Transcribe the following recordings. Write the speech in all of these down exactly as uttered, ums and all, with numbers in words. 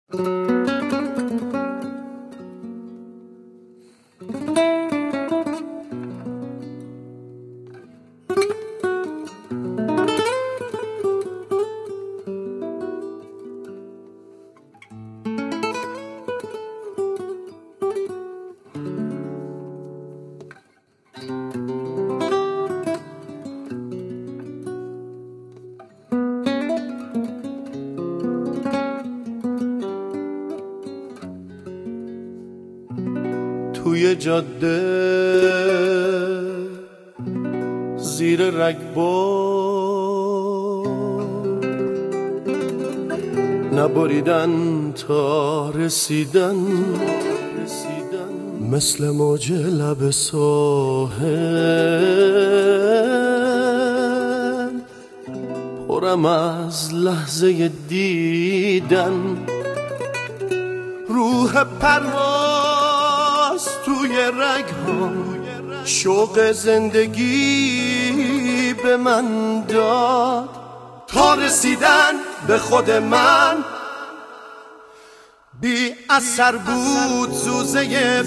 توی جاده زیر رگبار نبریدن تا رسیدن مثل موج لب ساحل پرم از لحظه دیدن روح پرواز توی رگ‌ها شوق زندگی به من داد تا رسیدن به خود من بی اثر بود زوزه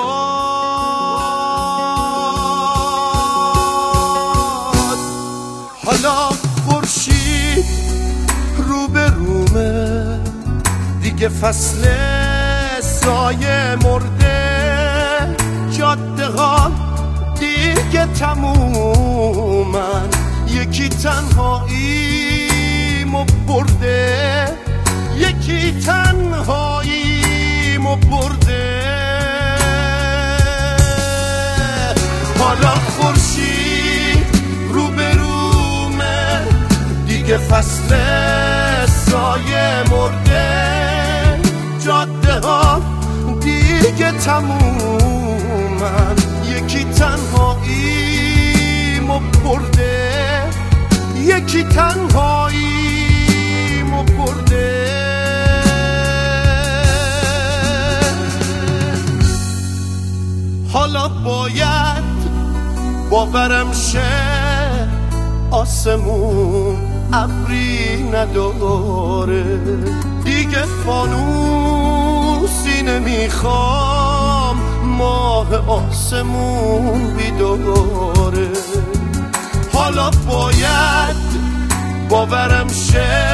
باد. حالا خورشید رو به رومه دیگه فصل سایه مرده جاده ها دیگه تمومن یکی تنهاییمو برده یکی تنهاییمو برده. حالا خورشید رو به رومه دیگه فصل سایه مرده جاده ها دیگه تمومن یکی تنهاییمو برده یکی تنهاییمو برده. حالا باید باورم شه آسمون ابری نداره دیگه فانوسی نمیخوام ماه آسمون بیداره. حالا باید باورم شه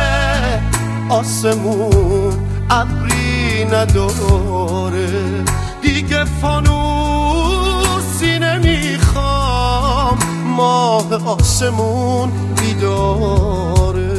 آسمون ابری نداره دیگه فانوسی نمیخوام ماه آسمون بیداره.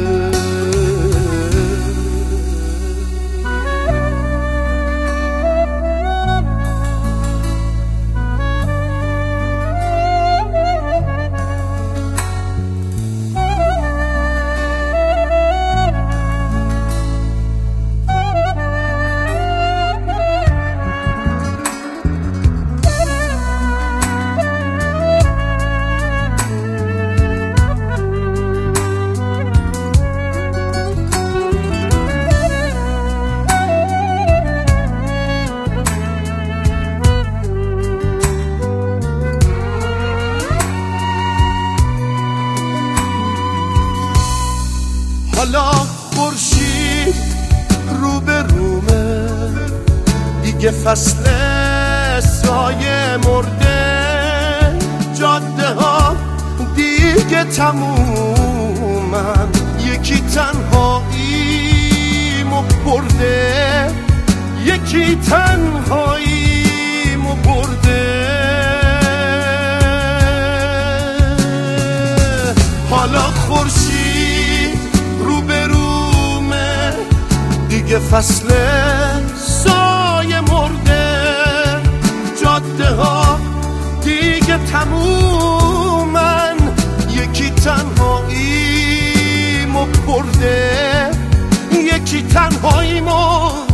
حالا خورشید رو به رومه دیگه فصل سایه مرده جاده ها دیگه تمومن یکی تنهاییمو برده یکی تنهاییمو برده. حالا خورشید رو به رومه دیگه فصل سایه مرده جاده ها دیگه تمومن یکی تنهاییمو برده یکی تنهاییمو